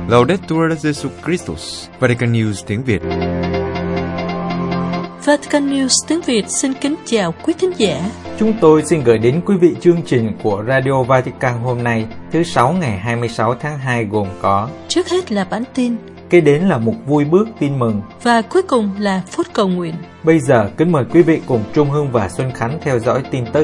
Laudetur Jesus Christus, Vatican News tiếng Việt. Vatican News tiếng Việt xin kính chào quý thính giả. Chúng tôi xin gửi đến quý vị chương trình của Radio Vatican hôm nay, thứ Sáu ngày 26 tháng 2 gồm có: trước hết là bản tin, kế đến là mục vui bước tin mừng, và cuối cùng là phút cầu nguyện. Bây giờ kính mời quý vị cùng Trung Hưng và Xuân Khánh theo dõi tin tức.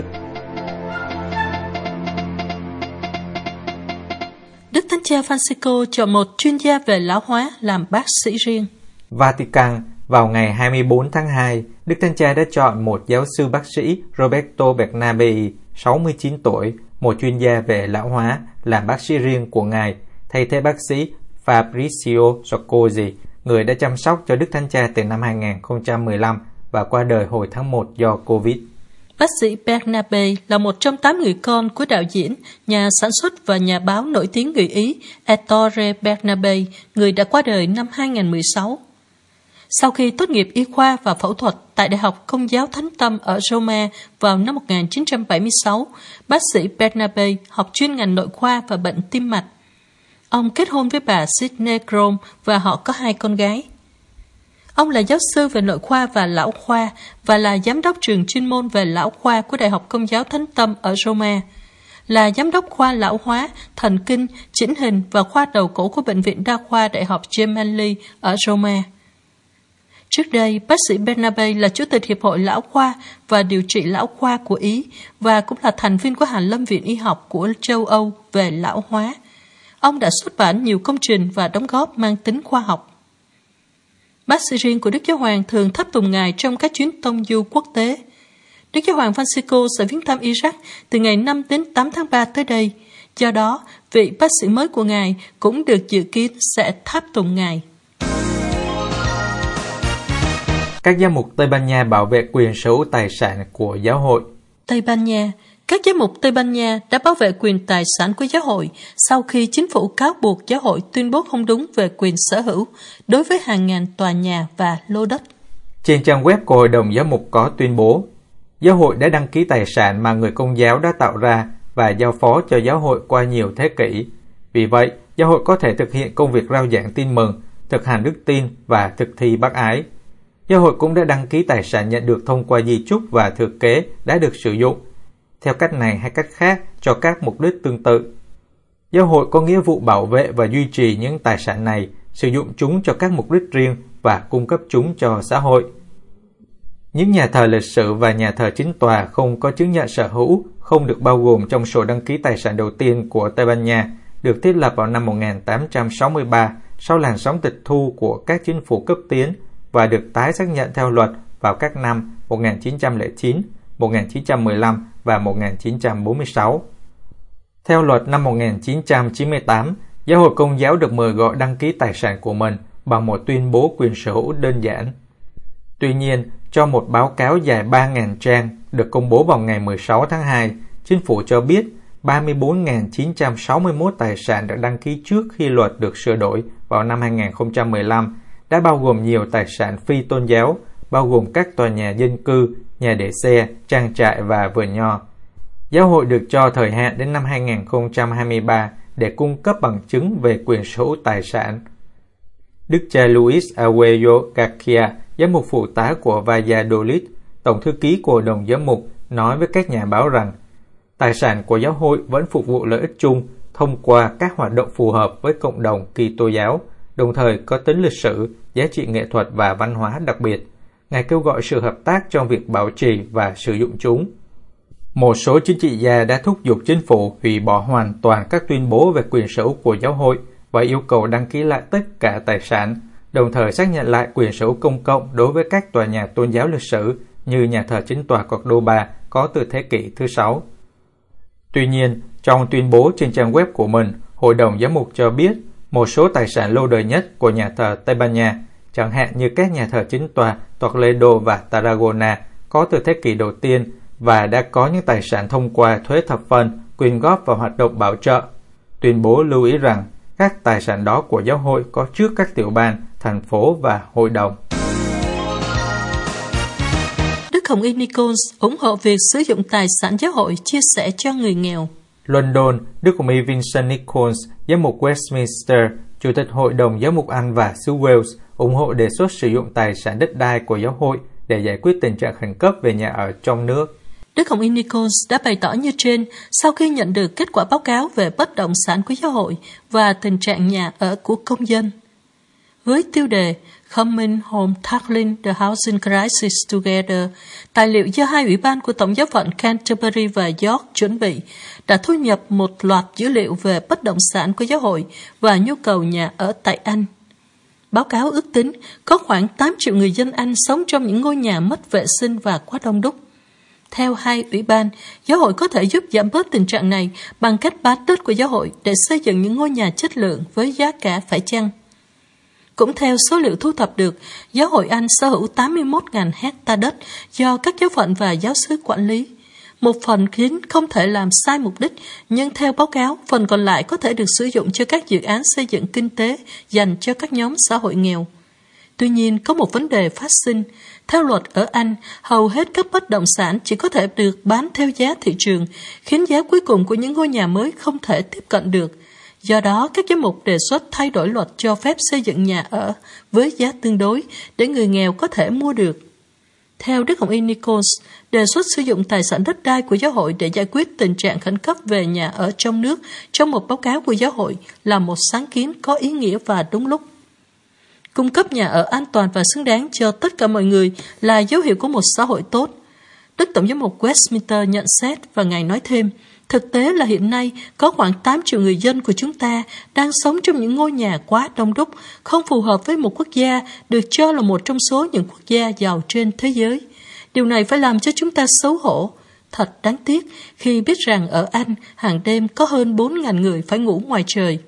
Đức Thánh Cha Francisco chọn một chuyên gia về lão hóa làm bác sĩ riêng. Vatican, vào ngày 24 tháng 2, Đức Thánh Cha đã chọn một giáo sư bác sĩ Roberto Bernabei, 69 tuổi, một chuyên gia về lão hóa, làm bác sĩ riêng của Ngài, thay thế bác sĩ Fabrizio Soccosi, người đã chăm sóc cho Đức Thánh Cha từ năm 2015 và qua đời hồi tháng 1 do Covid. Bác sĩ Bernabei là một trong 8 người con của đạo diễn, nhà sản xuất và nhà báo nổi tiếng người Ý Ettore Bernabei, người đã qua đời năm 2016. Sau khi tốt nghiệp y khoa và phẫu thuật tại Đại học Công giáo Thánh Tâm ở Roma vào năm 1976, bác sĩ Bernabei học chuyên ngành nội khoa và bệnh tim mạch. Ông kết hôn với bà Sidney Grom và họ có 2 con gái. Ông là giáo sư về nội khoa và lão khoa và là giám đốc trường chuyên môn về lão khoa của Đại học Công giáo Thánh Tâm ở Roma, là giám đốc khoa lão hóa, thần kinh, chỉnh hình và khoa đầu cổ của Bệnh viện Đa khoa Đại học Gemelli ở Roma. Trước đây, bác sĩ Bernabei là Chủ tịch Hiệp hội Lão khoa và Điều trị Lão khoa của Ý và cũng là thành viên của Hàn Lâm Viện Y học của châu Âu về lão hóa. Ông đã xuất bản nhiều công trình và đóng góp mang tính khoa học. Bác sĩ riêng của Đức Giáo Hoàng thường tháp tùng Ngài trong các chuyến tông du quốc tế. Đức Giáo Hoàng Francisco sẽ viếng thăm Iraq từ ngày 5 đến 8 tháng 3 tới đây. Do đó, vị bác sĩ mới của Ngài cũng được dự kiến sẽ tháp tùng Ngài. Các giám mục Tây Ban Nha bảo vệ quyền sở hữu tài sản của giáo hội. Tây Ban Nha, các giám mục Tây Ban Nha đã bảo vệ quyền tài sản của giáo hội sau khi chính phủ cáo buộc giáo hội tuyên bố không đúng về quyền sở hữu đối với hàng ngàn tòa nhà và lô đất. Trên trang web của Hội đồng Giám mục có tuyên bố, giáo hội đã đăng ký tài sản mà người Công giáo đã tạo ra và giao phó cho giáo hội qua nhiều thế kỷ. Vì vậy, giáo hội có thể thực hiện công việc rao giảng tin mừng, thực hành đức tin và thực thi bác ái. Giáo hội cũng đã đăng ký tài sản nhận được thông qua di chúc và thừa kế đã được sử dụng, theo cách này hay cách khác, cho các mục đích tương tự. Giáo hội có nghĩa vụ bảo vệ và duy trì những tài sản này, sử dụng chúng cho các mục đích riêng và cung cấp chúng cho xã hội. Những nhà thờ lịch sử và nhà thờ chính tòa không có chứng nhận sở hữu, không được bao gồm trong sổ đăng ký tài sản đầu tiên của Tây Ban Nha, được thiết lập vào năm 1863 sau làn sóng tịch thu của các chính phủ cấp tiến và được tái xác nhận theo luật vào các năm 1909, 1915 và 1946. Theo luật năm 1998, giáo hội Công giáo được mời gọi đăng ký tài sản của mình bằng một tuyên bố quyền sở hữu đơn giản. Tuy nhiên, cho một báo cáo dài 3.000 trang được công bố vào ngày 16 tháng 2, chính phủ cho biết 34.961 tài sản được đăng ký trước khi luật được sửa đổi vào năm 2015 đã bao gồm nhiều tài sản phi tôn giáo, bao gồm các tòa nhà dân cư, nhà để xe, trang trại và vườn nho. Giáo hội được cho thời hạn đến năm 2023 để cung cấp bằng chứng về quyền sở hữu tài sản. Đức cha Luis Arguello Garcia, giám mục phụ tá của Valladolid, tổng thư ký của Hội đồng Giám mục, nói với các nhà báo rằng tài sản của giáo hội vẫn phục vụ lợi ích chung thông qua các hoạt động phù hợp với cộng đồng Kitô giáo, đồng thời có tính lịch sử, giá trị nghệ thuật và văn hóa đặc biệt. Ngài kêu gọi sự hợp tác trong việc bảo trì và sử dụng chúng. Một số chính trị gia đã thúc giục chính phủ hủy bỏ hoàn toàn các tuyên bố về quyền sở hữu của giáo hội và yêu cầu đăng ký lại tất cả tài sản, đồng thời xác nhận lại quyền sở hữu công cộng đối với các tòa nhà tôn giáo lịch sử như nhà thờ chính tòa Cordoba có từ thế kỷ thứ 6. Tuy nhiên, trong tuyên bố trên trang web của mình, Hội đồng Giám mục cho biết một số tài sản lâu đời nhất của nhà thờ Tây Ban Nha, chẳng hạn như các nhà thờ chính tòa Toledo và Tarragona có từ thế kỷ đầu tiên và đã có những tài sản thông qua thuế thập phân, quyên góp và hoạt động bảo trợ. Tuyên bố lưu ý rằng các tài sản đó của giáo hội có trước các tiểu ban, thành phố và hội đồng. Đức Hồng Y Nichols ủng hộ việc sử dụng tài sản giáo hội chia sẻ cho người nghèo. London, Đức Hồng Y Vincent Nichols, giám mục Westminster, Chủ tịch Hội đồng Giám mục Anh và xứ Wales ủng hộ đề xuất sử dụng tài sản đất đai của giáo hội để giải quyết tình trạng khẩn cấp về nhà ở trong nước. Đức Hồng Y Nichols đã bày tỏ như trên sau khi nhận được kết quả báo cáo về bất động sản của giáo hội và tình trạng nhà ở của công dân. Với tiêu đề Coming Home Tackling the Housing Crisis Together, tài liệu do hai ủy ban của Tổng giáo phận Canterbury và York chuẩn bị đã thu nhập một loạt dữ liệu về bất động sản của giáo hội và nhu cầu nhà ở tại Anh. Báo cáo ước tính có khoảng 8 triệu người dân Anh sống trong những ngôi nhà mất vệ sinh và quá đông đúc. Theo hai ủy ban, giáo hội có thể giúp giảm bớt tình trạng này bằng cách bán đất của giáo hội để xây dựng những ngôi nhà chất lượng với giá cả phải chăng. Cũng theo số liệu thu thập được, giáo hội Anh sở hữu 81.000 hecta đất do các giáo phận và giáo xứ quản lý. Một phần khiến không thể làm sai mục đích, nhưng theo báo cáo, phần còn lại có thể được sử dụng cho các dự án xây dựng kinh tế dành cho các nhóm xã hội nghèo. Tuy nhiên, có một vấn đề phát sinh. Theo luật ở Anh, hầu hết các bất động sản chỉ có thể được bán theo giá thị trường, khiến giá cuối cùng của những ngôi nhà mới không thể tiếp cận được. Do đó, các giám mục đề xuất thay đổi luật cho phép xây dựng nhà ở với giá tương đối để người nghèo có thể mua được. Theo Đức Hồng Y Nichols, đề xuất sử dụng tài sản đất đai của giáo hội để giải quyết tình trạng khẩn cấp về nhà ở trong nước trong một báo cáo của giáo hội là một sáng kiến có ý nghĩa và đúng lúc. Cung cấp nhà ở an toàn và xứng đáng cho tất cả mọi người là dấu hiệu của một xã hội tốt. Đức Tổng giám mục Westminster nhận xét và Ngài nói thêm, thực tế là hiện nay có khoảng 8 triệu người dân của chúng ta đang sống trong những ngôi nhà quá đông đúc, không phù hợp với một quốc gia được cho là một trong số những quốc gia giàu trên thế giới. Điều này phải làm cho chúng ta xấu hổ. Thật đáng tiếc khi biết rằng ở Anh hàng đêm có hơn 4.000 người phải ngủ ngoài trời.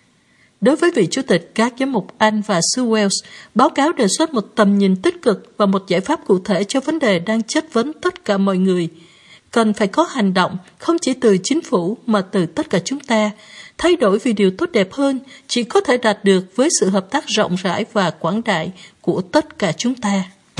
Đối với vị chủ tịch các giám mục Anh và xứ Wales, báo cáo đề xuất một tầm nhìn tích cực và một giải pháp cụ thể cho vấn đề đang chất vấn tất cả mọi người. Cần phải có hành động, không chỉ từ chính phủ mà từ tất cả chúng ta. Thay đổi vì điều tốt đẹp hơn chỉ có thể đạt được với sự hợp tác rộng rãi và quảng đại của tất cả chúng ta.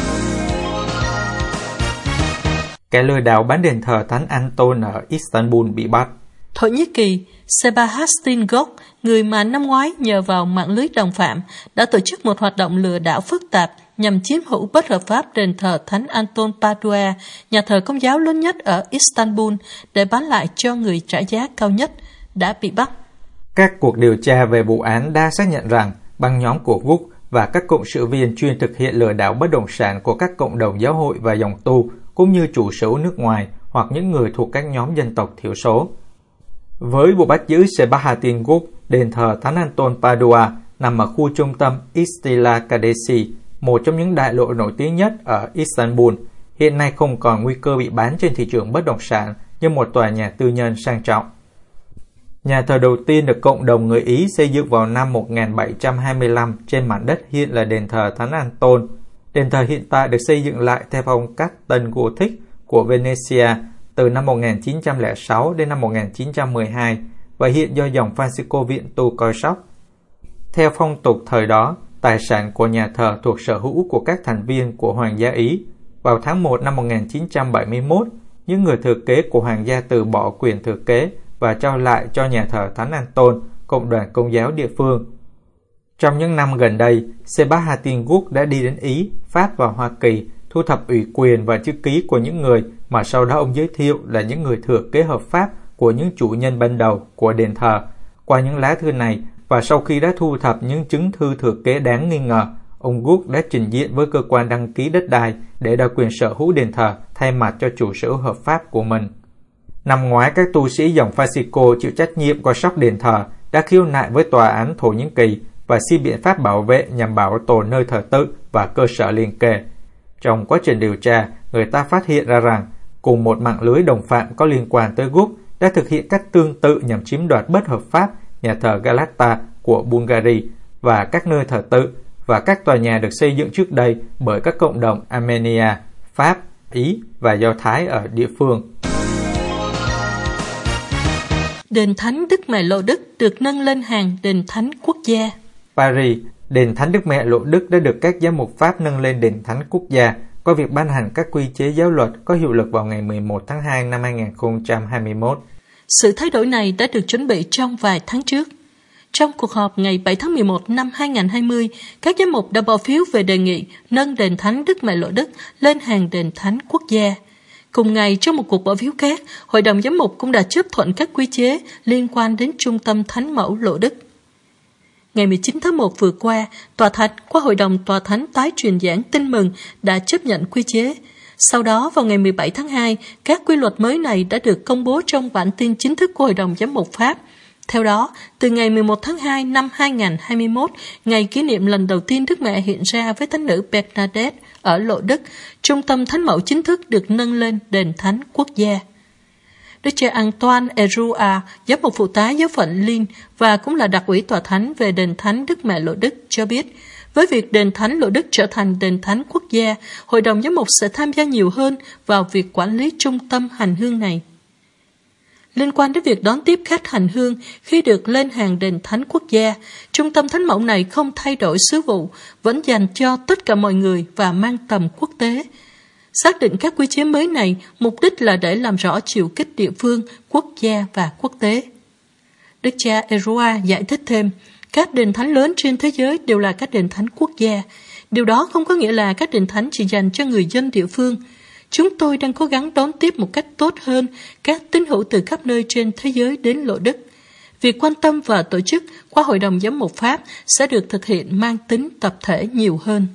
Kẻ lừa đảo bán đền thờ Thánh Anton ở Istanbul bị bắt. Thổ Nhĩ Kỳ, Sebahattin Gök, người mà năm ngoái nhờ vào mạng lưới đồng phạm, đã tổ chức một hoạt động lừa đảo phức tạp nhằm chiếm hữu bất hợp pháp đền thờ Thánh Anton Padua, nhà thờ công giáo lớn nhất ở Istanbul, để bán lại cho người trả giá cao nhất, đã bị bắt. Các cuộc điều tra về vụ án đã xác nhận rằng băng nhóm của Gök và các cộng sự viên chuyên thực hiện lừa đảo bất động sản của các cộng đồng giáo hội và dòng tu, cũng như chủ sở hữu nước ngoài hoặc những người thuộc các nhóm dân tộc thiểu số. Với vụ bắt giữ Sebahattin Gök, đền thờ Thánh Anton Padua nằm ở khu trung tâm Istila Kadesi, một trong những đại lộ nổi tiếng nhất ở Istanbul, hiện nay không còn nguy cơ bị bán trên thị trường bất động sản như một tòa nhà tư nhân sang trọng. Nhà thờ đầu tiên được cộng đồng người Ý xây dựng vào năm 1725 trên mảnh đất hiện là đền thờ Thánh Anton. Đền thờ hiện tại được xây dựng lại theo phong cách tân Gothic của Venezia từ năm 1906 đến năm 1912 và hiện do dòng Francisco viện tu coi sóc. Theo phong tục thời đó, tài sản của nhà thờ thuộc sở hữu của các thành viên của Hoàng gia Ý. Vào tháng 1 năm 1971, những người thừa kế của Hoàng gia từ bỏ quyền thừa kế và trao lại cho nhà thờ Thánh Anton, cộng đoàn công giáo địa phương. Trong những năm gần đây, Sebahattin Gök đã đi đến Ý, Pháp và Hoa Kỳ, thu thập ủy quyền và chữ ký của những người mà sau đó ông giới thiệu là những người thừa kế hợp pháp của những chủ nhân ban đầu của đền thờ. Qua những lá thư này, và sau khi đã thu thập những chứng thư thừa kế đáng nghi ngờ, ông Gök đã trình diện với cơ quan đăng ký đất đai để đòi quyền sở hữu đền thờ thay mặt cho chủ sở hữu hợp pháp của mình. Năm ngoái, các tu sĩ dòng Francisco chịu trách nhiệm coi sóc đền thờ đã khiếu nại với tòa án Thổ Nhĩ Kỳ và xin biện pháp bảo vệ nhằm bảo tồn nơi thờ tự và cơ sở liền kề. Trong quá trình điều tra, người ta phát hiện ra rằng cùng một mạng lưới đồng phạm có liên quan tới Gök đã thực hiện cách tương tự nhằm chiếm đoạt bất hợp pháp nhà thờ Galata của Bulgaria và các nơi thờ tự và các tòa nhà được xây dựng trước đây bởi các cộng đồng Armenia, Pháp, Ý và Do Thái ở địa phương. Đền Thánh Đức Mẹ Lộ Đức được nâng lên hàng đền thánh quốc gia. Paris, đền Thánh Đức Mẹ Lộ Đức đã được các giám mục Pháp nâng lên đền thánh quốc gia qua việc ban hành các quy chế giáo luật có hiệu lực vào ngày 11 tháng 2 năm 2021. Sự thay đổi này đã được chuẩn bị trong vài tháng trước. Trong cuộc họp ngày 7 tháng 11 năm 2020, các giám mục đã bỏ phiếu về đề nghị nâng đền thánh Đức Mẹ Lộ Đức lên hàng đền thánh quốc gia. Cùng ngày, trong một cuộc bỏ phiếu khác, Hội đồng Giám mục cũng đã chấp thuận các quy chế liên quan đến Trung tâm Thánh Mẫu Lộ Đức. Ngày 19 tháng 1 vừa qua, Tòa Thánh qua Hội đồng Tòa Thánh tái truyền giảng Tin Mừng đã chấp nhận quy chế. Sau đó, vào ngày 17 tháng 2, các quy luật mới này đã được công bố trong bản tin chính thức của Hội đồng Giám mục Pháp. Theo đó, từ ngày 11 tháng 2 năm 2021, ngày kỷ niệm lần đầu tiên Đức Mẹ hiện ra với Thánh nữ Bernadette ở Lộ Đức, Trung tâm Thánh Mẫu chính thức được nâng lên đền thánh quốc gia. Đức cha Antoine Erua, giám mục phụ tá giáo phận Lille và cũng là đặc ủy tòa thánh về đền thánh Đức Mẹ Lộ Đức cho biết, với việc đền thánh Lộ Đức trở thành đền thánh quốc gia, Hội đồng Giám mục sẽ tham gia nhiều hơn vào việc quản lý trung tâm hành hương này. Liên quan đến việc đón tiếp khách hành hương khi được lên hàng đền thánh quốc gia, Trung tâm Thánh Mẫu này không thay đổi sứ vụ, vẫn dành cho tất cả mọi người và mang tầm quốc tế. Xác định các quy chế mới này, mục đích là để làm rõ chiều kích địa phương, quốc gia và quốc tế. Đức cha Erua giải thích thêm, các đền thánh lớn trên thế giới đều là các đền thánh quốc gia. Điều đó không có nghĩa là các đền thánh chỉ dành cho người dân địa phương. Chúng tôi đang cố gắng đón tiếp một cách tốt hơn các tín hữu từ khắp nơi trên thế giới đến Lộ Đức. Việc quan tâm và tổ chức qua Hội đồng Giám mục Pháp sẽ được thực hiện mang tính tập thể nhiều hơn.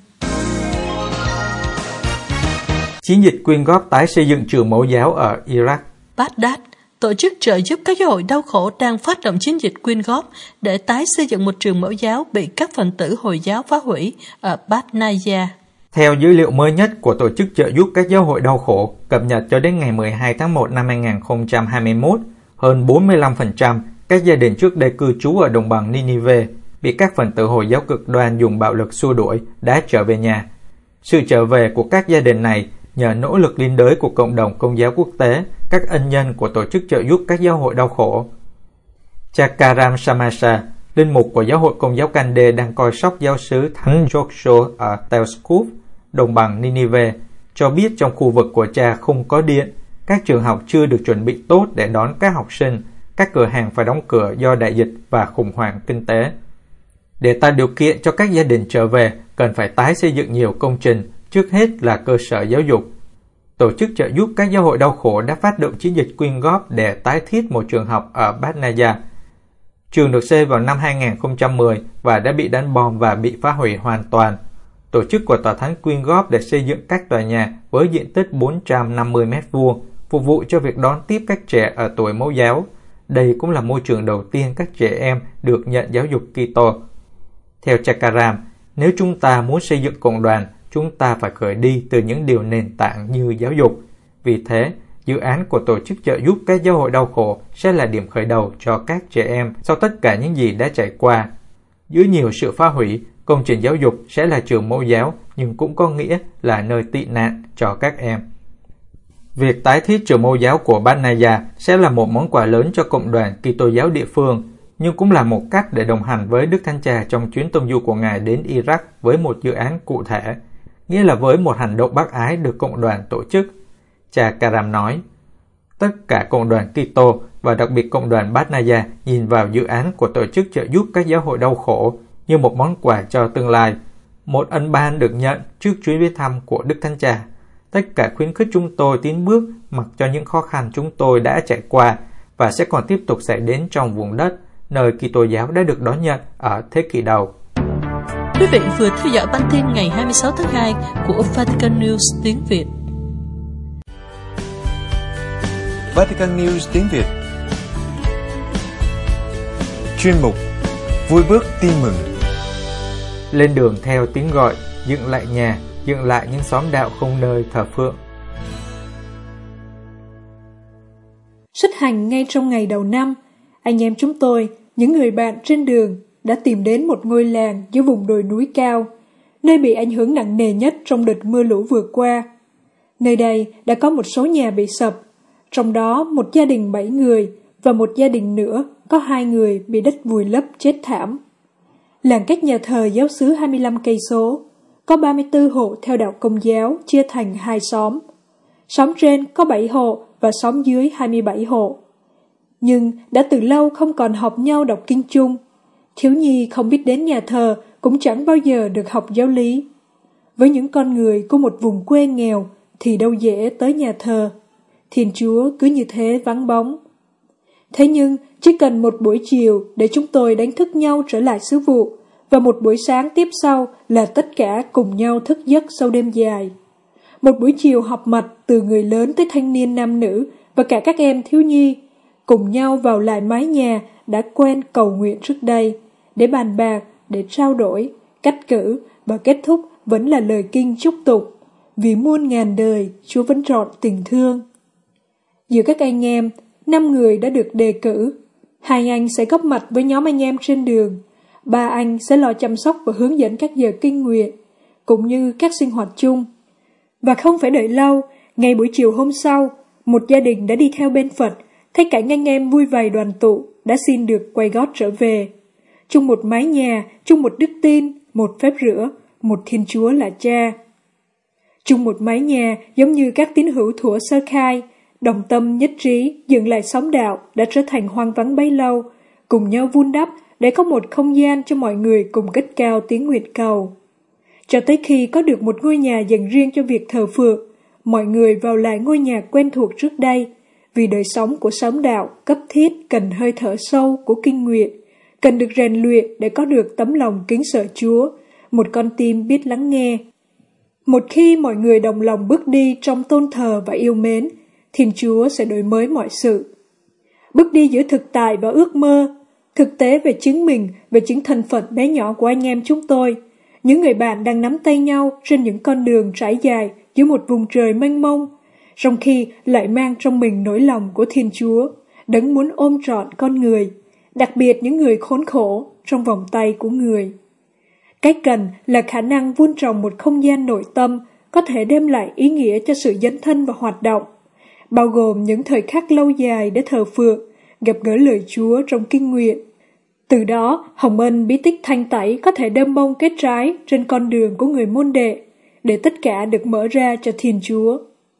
Chiến dịch quyên góp tái xây dựng trường mẫu giáo ở Iraq. Baghdad, tổ chức trợ giúp các giáo hội đau khổ đang phát động chiến dịch quyên góp để tái xây dựng một trường mẫu giáo bị các phần tử Hồi giáo phá hủy ở Batnaya. Theo dữ liệu mới nhất của Tổ chức trợ giúp các giáo hội đau khổ cập nhật cho đến ngày 12 tháng 1 năm 2021, hơn 45% các gia đình trước đây cư trú ở đồng bằng Ninive bị các phần tử Hồi giáo cực đoan dùng bạo lực xua đuổi đã trở về nhà. Sự trở về của các gia đình này nhờ nỗ lực liên đới của cộng đồng Công giáo quốc tế, các ân nhân của Tổ chức trợ giúp các giáo hội đau khổ. Cha Karam Shamasa, linh mục của giáo hội Công giáo Kande đang coi sóc giáo xứ Thánh Joshua ở Telskuf, đồng bằng Ninive, cho biết trong khu vực của cha không có điện, các trường học chưa được chuẩn bị tốt để đón các học sinh, các cửa hàng phải đóng cửa do đại dịch và khủng hoảng kinh tế. Để tạo điều kiện cho các gia đình trở về, cần phải tái xây dựng nhiều công trình, trước hết là cơ sở giáo dục. Tổ chức trợ giúp các giáo hội đau khổ đã phát động chiến dịch quyên góp để tái thiết một trường học ở Batnaya. Trường được xây vào năm 2010 và đã bị đánh bom và bị phá hủy hoàn toàn. Tổ chức của Tòa Thánh quyên góp để xây dựng các tòa nhà với diện tích 450 m2, phục vụ cho việc đón tiếp các trẻ ở tuổi mẫu giáo. Đây cũng là môi trường đầu tiên các trẻ em được nhận giáo dục Kitô. Theo Chakaram, nếu chúng ta muốn xây dựng cộng đoàn, chúng ta phải khởi đi từ những điều nền tảng như giáo dục. Vì thế, dự án của Tổ chức trợ giúp các giáo hội đau khổ sẽ là điểm khởi đầu cho các trẻ em sau tất cả những gì đã trải qua. Dưới nhiều sự phá hủy, công trình giáo dục sẽ là trường mẫu giáo, nhưng cũng có nghĩa là nơi tị nạn cho các em. Việc tái thiết trường mẫu giáo của Batnaya sẽ là một món quà lớn cho cộng đoàn Kitô giáo địa phương, nhưng cũng là một cách để đồng hành với Đức Thánh Cha trong chuyến tông du của Ngài đến Iraq với một dự án cụ thể, nghĩa là với một hành động bác ái được cộng đoàn tổ chức. Cha Karam nói, tất cả cộng đoàn Kitô và đặc biệt cộng đoàn Batnaya nhìn vào dự án của Tổ chức trợ giúp các giáo hội đau khổ như một món quà cho tương lai, một ân ban được nhận trước chuyến viếng thăm của Đức Thánh Cha. Tất cả khuyến khích chúng tôi tiến bước mặc cho những khó khăn chúng tôi đã trải qua và sẽ còn tiếp tục xảy đến trong vùng đất nơi Kitô giáo đã được đón nhận ở thế kỷ đầu. Quý vị vừa theo dõi bản tin ngày 26 tháng 2 của Vatican News tiếng Việt. Vatican News tiếng Việt. Chuyên mục Vui bước tin mừng. Lên đường theo tiếng gọi, dựng lại nhà, dựng lại những xóm đạo không nơi thờ phượng. Xuất hành ngay trong ngày đầu năm, anh em chúng tôi, những người bạn trên đường, đã tìm đến một ngôi làng giữa vùng đồi núi cao, nơi bị ảnh hưởng nặng nề nhất trong đợt mưa lũ vừa qua. Nơi đây đã có một số nhà bị sập, trong đó một gia đình 7 người và một gia đình nữa có 2 người bị đất vùi lấp chết thảm. Làng cách nhà thờ giáo xứ 25 cây số, có 34 hộ theo đạo Công giáo chia thành 2 xóm. Xóm trên có 7 hộ và xóm dưới 27 hộ. Nhưng đã từ lâu không còn họp nhau đọc kinh chung. Thiếu nhi không biết đến nhà thờ cũng chẳng bao giờ được học giáo lý. Với những con người của một vùng quê nghèo thì đâu dễ tới nhà thờ. Thiên Chúa cứ như thế vắng bóng. Thế nhưng chỉ cần một buổi chiều để chúng tôi đánh thức nhau trở lại sứ vụ, và một buổi sáng tiếp sau là tất cả cùng nhau thức giấc sau đêm dài. Một buổi chiều họp mặt từ người lớn tới thanh niên nam nữ và cả các em thiếu nhi, cùng nhau vào lại mái nhà đã quen cầu nguyện trước đây, để bàn bạc, để trao đổi, cắt cử, và kết thúc vẫn là lời kinh chúc tụng. Vì muôn ngàn đời, Chúa vẫn trọn tình thương. Giữa các anh em, 5 người đã được đề cử. 2 anh sẽ góp mặt với nhóm anh em trên đường. 3 anh sẽ lo chăm sóc và hướng dẫn các giờ kinh nguyện, cũng như các sinh hoạt chung. Và không phải đợi lâu, ngay buổi chiều hôm sau, một gia đình đã đi theo bên Phật, thấy cảnh anh em vui vầy đoàn tụ, đã xin được quay gót trở về. Chung một mái nhà, chung một đức tin, một phép rửa, một Thiên Chúa là Cha. Chung một mái nhà giống như các tín hữu thuở sơ khai, đồng tâm nhất trí dựng lại xóm đạo đã trở thành hoang vắng bấy lâu, cùng nhau vun đắp để có một không gian cho mọi người cùng cất cao tiếng nguyện cầu. Cho tới khi có được một ngôi nhà dành riêng cho việc thờ phượng, mọi người vào lại ngôi nhà quen thuộc trước đây, vì đời sống của xóm đạo cấp thiết cần hơi thở sâu của kinh nguyện, cần được rèn luyện để có được tấm lòng kính sợ Chúa, một con tim biết lắng nghe. Một khi mọi người đồng lòng bước đi trong tôn thờ và yêu mến, Thiên Chúa sẽ đổi mới mọi sự. Bước đi giữa thực tại và ước mơ, thực tế về chính mình, về chính thân phận bé nhỏ của anh em chúng tôi, những người bạn đang nắm tay nhau trên những con đường trải dài giữa một vùng trời mênh mông, trong khi lại mang trong mình nỗi lòng của Thiên Chúa, đấng muốn ôm trọn con người, đặc biệt những người khốn khổ trong vòng tay của người. Cái cần là khả năng vun trồng một không gian nội tâm có thể đem lại ý nghĩa cho sự dấn thân và hoạt động, bao gồm những thời khắc lâu dài để thờ phượng, gặp gỡ lời Chúa trong kinh nguyện. Từ đó, hồng ân bí tích thanh tẩy có thể đơm bông kết trái trên con đường của người môn đệ, để tất cả được mở ra cho Thiên Chúa.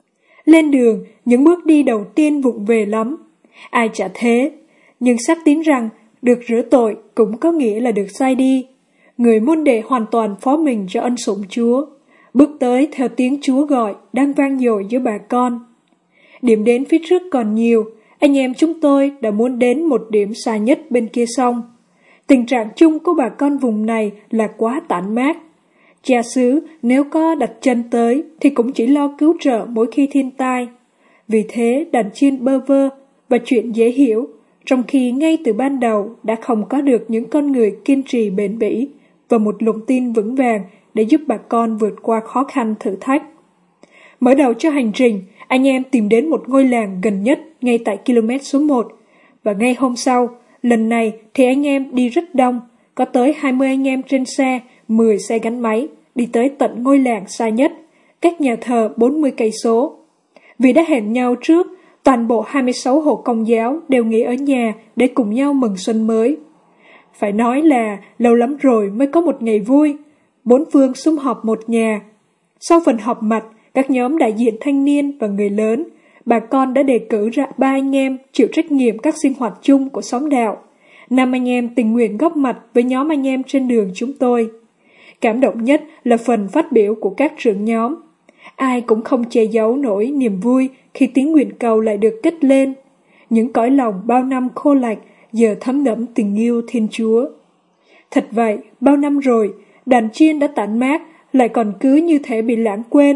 Lên đường, những bước đi đầu tiên vụng về lắm. Ai chả thế, nhưng xác tín rằng được rửa tội cũng có nghĩa là được sai đi. Người môn đệ hoàn toàn phó mình cho ân sủng Chúa, bước tới theo tiếng Chúa gọi đang vang dội giữa bà con. Điểm đến phía trước còn nhiều, anh em chúng tôi đã muốn đến một điểm xa nhất bên kia sông. Tình trạng chung của bà con vùng này là quá tản mát. Cha xứ nếu có đặt chân tới thì cũng chỉ lo cứu trợ mỗi khi thiên tai. Vì thế đàn chiên bơ vơ và chuyện dễ hiểu, trong khi ngay từ ban đầu đã không có được những con người kiên trì bền bỉ và một lòng tin vững vàng để giúp bà con vượt qua khó khăn thử thách. Mở đầu cho hành trình, anh em tìm đến một ngôi làng gần nhất ngay tại km số 1. Và ngay hôm sau, lần này thì anh em đi rất đông, có tới 20 anh em trên xe, 10 xe gắn máy, đi tới tận ngôi làng xa nhất, cách nhà thờ 40 cây số. Vì đã hẹn nhau trước, toàn bộ 26 hộ Công giáo đều nghỉ ở nhà để cùng nhau mừng xuân mới. Phải nói là lâu lắm rồi mới có một ngày vui, 4 phương sum họp một nhà. Sau phần họp mặt, các nhóm đại diện thanh niên và người lớn, bà con đã đề cử ra 3 anh em chịu trách nhiệm các sinh hoạt chung của xóm đạo. 5 anh em tình nguyện góp mặt với nhóm anh em trên đường chúng tôi. Cảm động nhất là phần phát biểu của các trưởng nhóm. Ai cũng không che giấu nổi niềm vui khi tiếng nguyện cầu lại được cất lên. Những cõi lòng bao năm khô lạch giờ thấm đẫm tình yêu Thiên Chúa. Thật vậy, bao năm rồi, đàn chiên đã tản mát, lại còn cứ như thể bị lãng quên.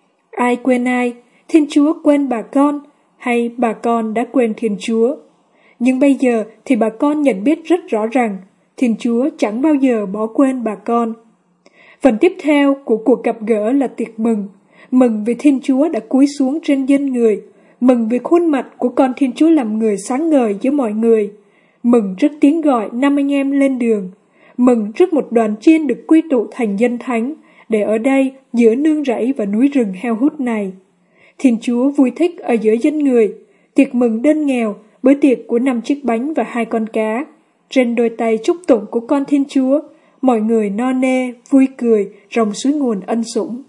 Ai quên ai, Thiên Chúa quên bà con, hay bà con đã quên Thiên Chúa. Nhưng bây giờ thì bà con nhận biết rất rõ rằng Thiên Chúa chẳng bao giờ bỏ quên bà con. Phần tiếp theo của cuộc gặp gỡ là tiệc mừng. Mừng vì Thiên Chúa đã cúi xuống trên dân người. Mừng vì khuôn mặt của con Thiên Chúa làm người sáng ngời với mọi người. Mừng trước tiếng gọi 5 anh em lên đường. Mừng trước một đoàn chiên được quy tụ thành dân thánh, để ở đây giữa nương rẫy và núi rừng heo hút này. Thiên Chúa vui thích ở giữa dân người. Tiệc mừng đơn nghèo, bữa tiệc của 5 chiếc bánh và 2 con cá. Trên đôi tay chúc tụng của con Thiên Chúa, mọi người no nê, vui cười, ròng suối nguồn ân sủng.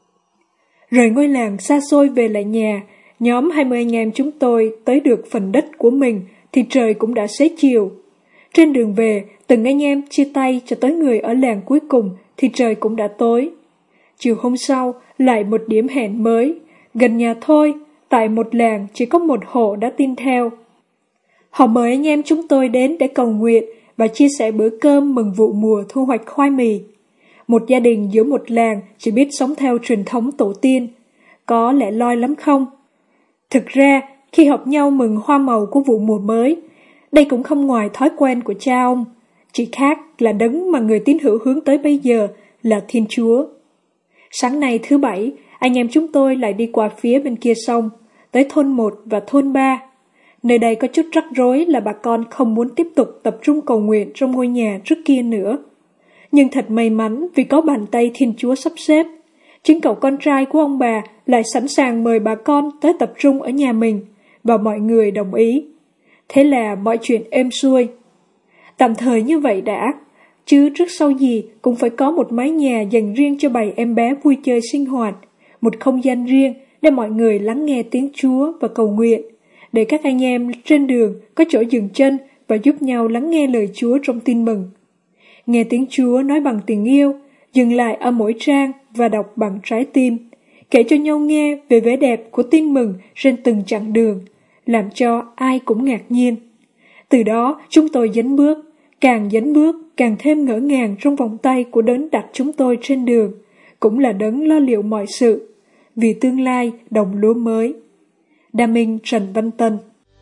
Rời ngôi làng xa xôi về lại nhà, nhóm 20 anh em chúng tôi tới được phần đất của mình thì trời cũng đã xế chiều. Trên đường về, Từng anh em chia tay cho tới người ở làng cuối cùng thì trời cũng đã tối. Chiều hôm sau, lại một điểm hẹn mới, gần nhà thôi, tại một làng chỉ có một hộ đã tin theo. Họ mời anh em chúng tôi đến để cầu nguyện và chia sẻ bữa cơm mừng vụ mùa thu hoạch khoai mì. Một gia đình giữa một làng chỉ biết sống theo truyền thống tổ tiên, có lẽ loi lắm không? Thực ra, khi họp nhau mừng hoa màu của vụ mùa mới, đây cũng không ngoài thói quen của cha ông, chỉ khác là đấng mà người tín hữu hướng tới bây giờ là Thiên Chúa. Sáng nay thứ Bảy, anh em chúng tôi lại đi qua phía bên kia sông, tới thôn 1 và thôn 3. Nơi đây có chút rắc rối là bà con không muốn tiếp tục tập trung cầu nguyện trong ngôi nhà trước kia nữa. Nhưng thật may mắn vì có bàn tay Thiên Chúa sắp xếp. Chính cậu con trai của ông bà lại sẵn sàng mời bà con tới tập trung ở nhà mình, và mọi người đồng ý. Thế là mọi chuyện êm xuôi. Tạm thời như vậy đã, chứ trước sau gì cũng phải có một mái nhà dành riêng cho bầy em bé vui chơi sinh hoạt, một không gian riêng để mọi người lắng nghe tiếng Chúa và cầu nguyện, để các anh em trên đường có chỗ dừng chân và giúp nhau lắng nghe lời Chúa trong tin mừng. Nghe tiếng Chúa nói bằng tình yêu, dừng lại ở mỗi trang và đọc bằng trái tim, kể cho nhau nghe về vẻ đẹp của tin mừng trên từng chặng đường, làm cho ai cũng ngạc nhiên. Từ đó chúng tôi dấn bước càng thêm ngỡ ngàng trong vòng tay của đấng đặt chúng tôi trên đường, cũng là đấng lo liệu mọi sự, vì tương lai đồng lúa mới. Đa Minh Trần Văn Tân.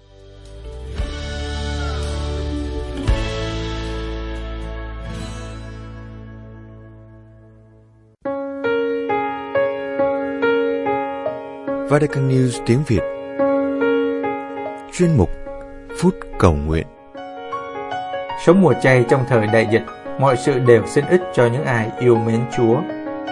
Vatican News tiếng Việt. Chuyên mục Phút Cầu Nguyện. Sống mùa chay trong thời đại dịch, mọi sự đều xin ích cho những ai yêu mến Chúa.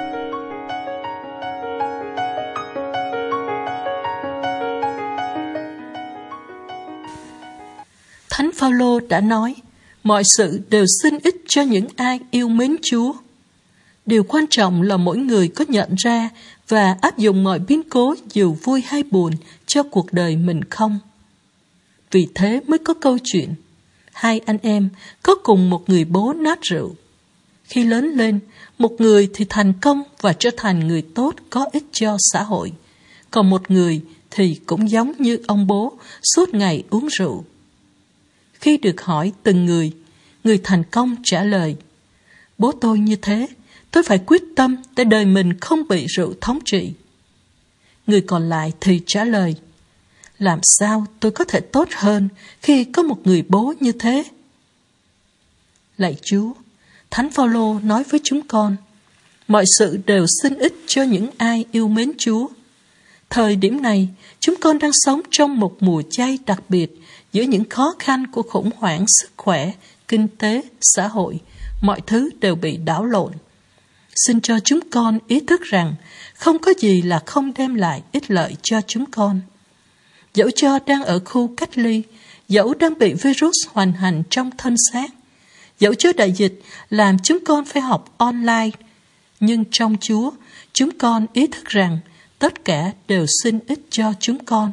Thánh Phaolô đã nói, mọi sự đều xin ích cho những ai yêu mến Chúa. Điều quan trọng là mỗi người có nhận ra và áp dụng mọi biến cố dù vui hay buồn cho cuộc đời mình không. Vì thế mới có câu chuyện, hai anh em có cùng một người bố nát rượu. Khi lớn lên, một người thì thành công và trở thành người tốt có ích cho xã hội, còn một người thì cũng giống như ông bố, suốt ngày uống rượu. Khi được hỏi từng người thành công trả lời, bố tôi như thế, tôi phải quyết tâm để đời mình không bị rượu thống trị. Người còn lại thì trả lời, làm sao tôi có thể tốt hơn khi có một người bố như thế? Lạy Chúa, Thánh Phaolô nói với chúng con, mọi sự đều xin ích cho những ai yêu mến Chúa. Thời điểm này, chúng con đang sống trong một mùa chay đặc biệt giữa những khó khăn của khủng hoảng sức khỏe, kinh tế, xã hội, mọi thứ đều bị đảo lộn. Xin cho chúng con ý thức rằng không có gì là không đem lại ích lợi cho chúng con. Dẫu cho đang ở khu cách ly, dẫu đang bị virus hoành hành trong thân xác, dẫu cho đại dịch làm chúng con phải học online, nhưng trong Chúa, chúng con ý thức rằng tất cả đều xin ích cho chúng con.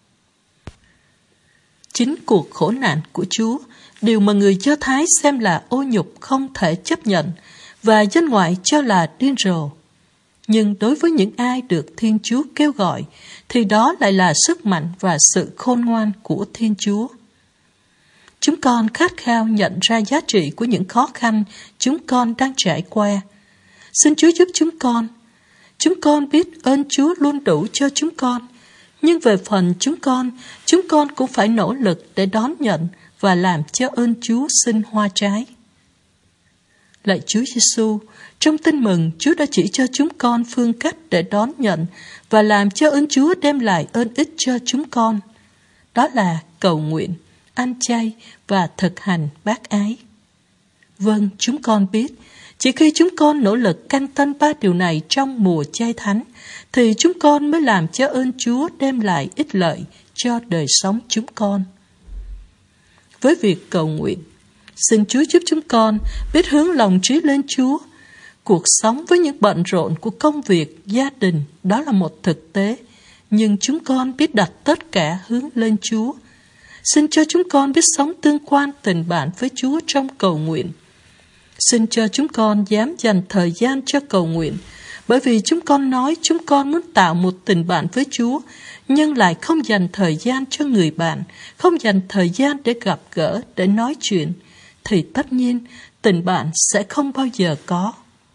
Chính cuộc khổ nạn của Chúa, điều mà người Do Thái xem là ô nhục không thể chấp nhận và dân ngoại cho là điên rồ. Nhưng đối với những ai được Thiên Chúa kêu gọi, thì đó lại là sức mạnh và sự khôn ngoan của Thiên Chúa. Chúng con khát khao nhận ra giá trị của những khó khăn chúng con đang trải qua. Xin Chúa giúp chúng con. Chúng con biết ơn Chúa luôn đủ cho chúng con, nhưng về phần chúng con cũng phải nỗ lực để đón nhận và làm cho ơn Chúa sinh hoa trái. Lạy Chúa Giêsu, trong tin mừng, Chúa đã chỉ cho chúng con phương cách để đón nhận và làm cho ơn Chúa đem lại ơn ích cho chúng con. Đó là cầu nguyện, ăn chay và thực hành bác ái. Vâng, chúng con biết, chỉ khi chúng con nỗ lực canh tân 3 điều này trong mùa chay thánh, thì chúng con mới làm cho ơn Chúa đem lại ích lợi cho đời sống chúng con. Với việc cầu nguyện, xin Chúa giúp chúng con biết hướng lòng trí lên Chúa. Cuộc sống với những bận rộn của công việc, gia đình, đó là một thực tế, nhưng chúng con biết đặt tất cả hướng lên Chúa. Xin cho chúng con biết sống tương quan tình bạn với Chúa trong cầu nguyện. Xin cho chúng con dám dành thời gian cho cầu nguyện, bởi vì chúng con nói chúng con muốn tạo một tình bạn với Chúa, nhưng lại không dành thời gian cho người bạn, không dành thời gian để gặp gỡ, để nói chuyện, thì tất nhiên tình bạn sẽ không bao giờ có.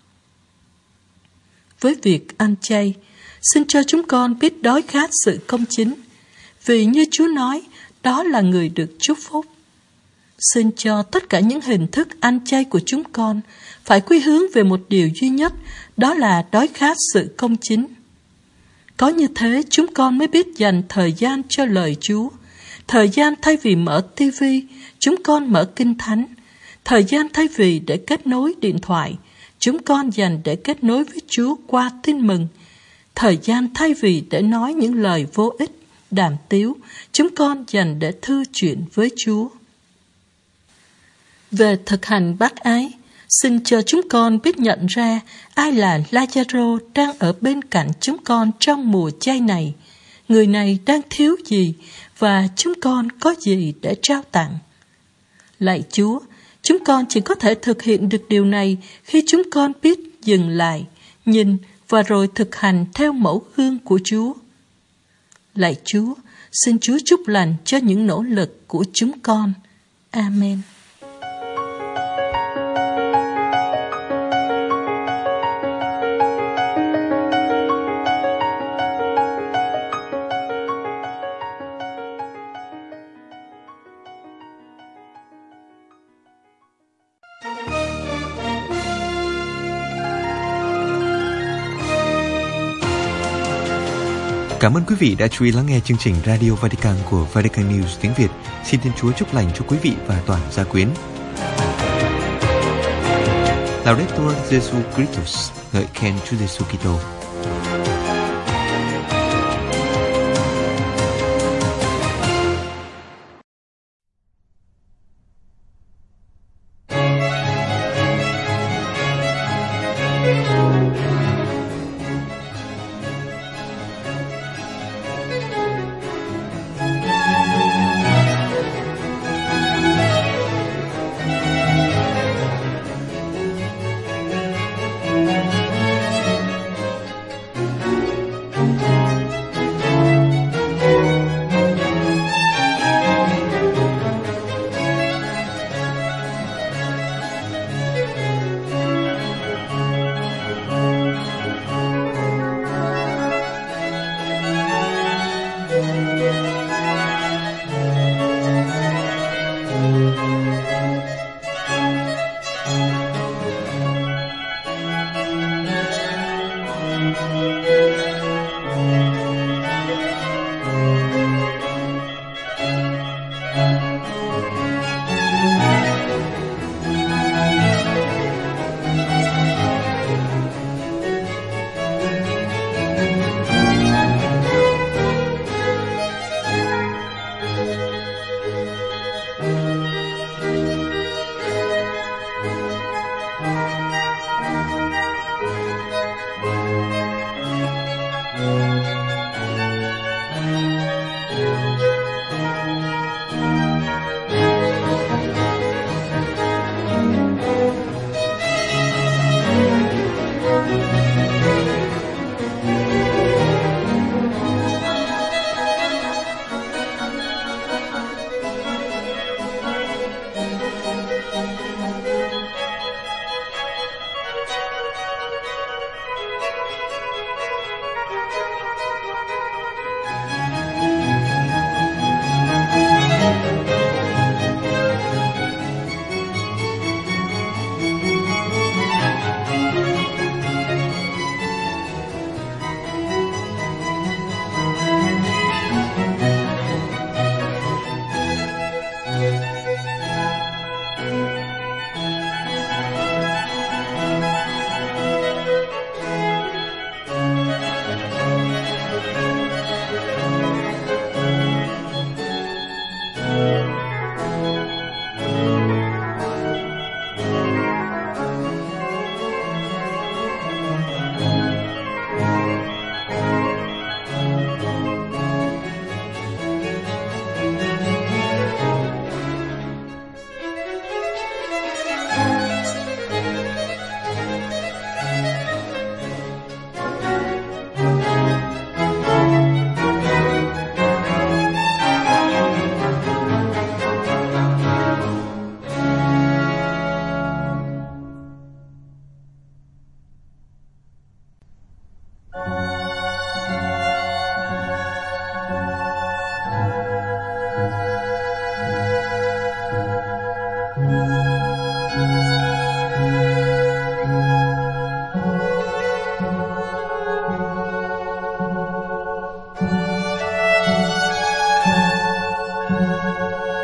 Với việc ăn chay, xin cho chúng con biết đói khát sự công chính, vì như Chúa nói, đó là người được chúc phúc. Xin cho tất cả những hình thức ăn chay của chúng con phải quy hướng về một điều duy nhất, đó là đói khát sự công chính. Có như thế chúng con mới biết dành thời gian cho lời Chúa. Thời gian thay vì mở tivi, chúng con mở Kinh Thánh. Thời gian thay vì để kết nối điện thoại, chúng con dành để kết nối với Chúa qua tin mừng. Thời gian thay vì để nói những lời vô ích, đàm tiếu, chúng con dành để thư chuyện với Chúa. Về thực hành bác ái, xin cho chúng con biết nhận ra ai là Lazaro đang ở bên cạnh chúng con trong mùa chay này. Người này đang thiếu gì và chúng con có gì để trao tặng. Lạy Chúa, chúng con chỉ có thể thực hiện được điều này khi chúng con biết dừng lại, nhìn và rồi thực hành theo mẫu gương của Chúa. Lạy Chúa, xin Chúa chúc lành cho những nỗ lực của chúng con. Amen. Cảm ơn quý vị đã chú ý lắng nghe chương trình Radio Vatican của Vatican News tiếng Việt. Xin Thiên Chúa chúc lành cho quý vị và toàn gia quyến. Laudetur Jesu Christus, ngợi khen Chúa Giêsu Kitô.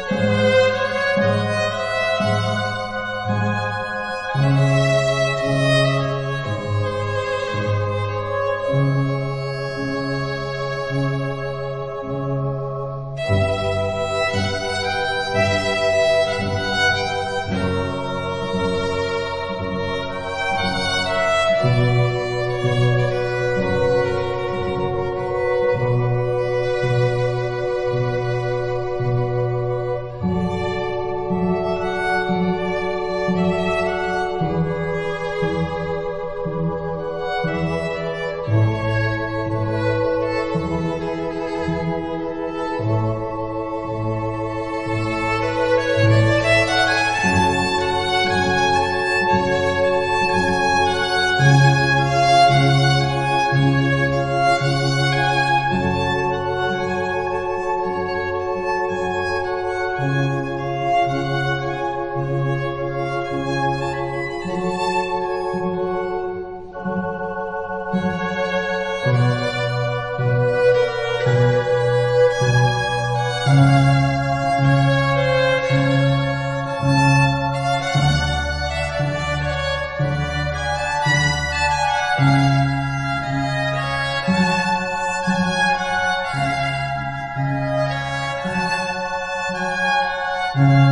Thank you.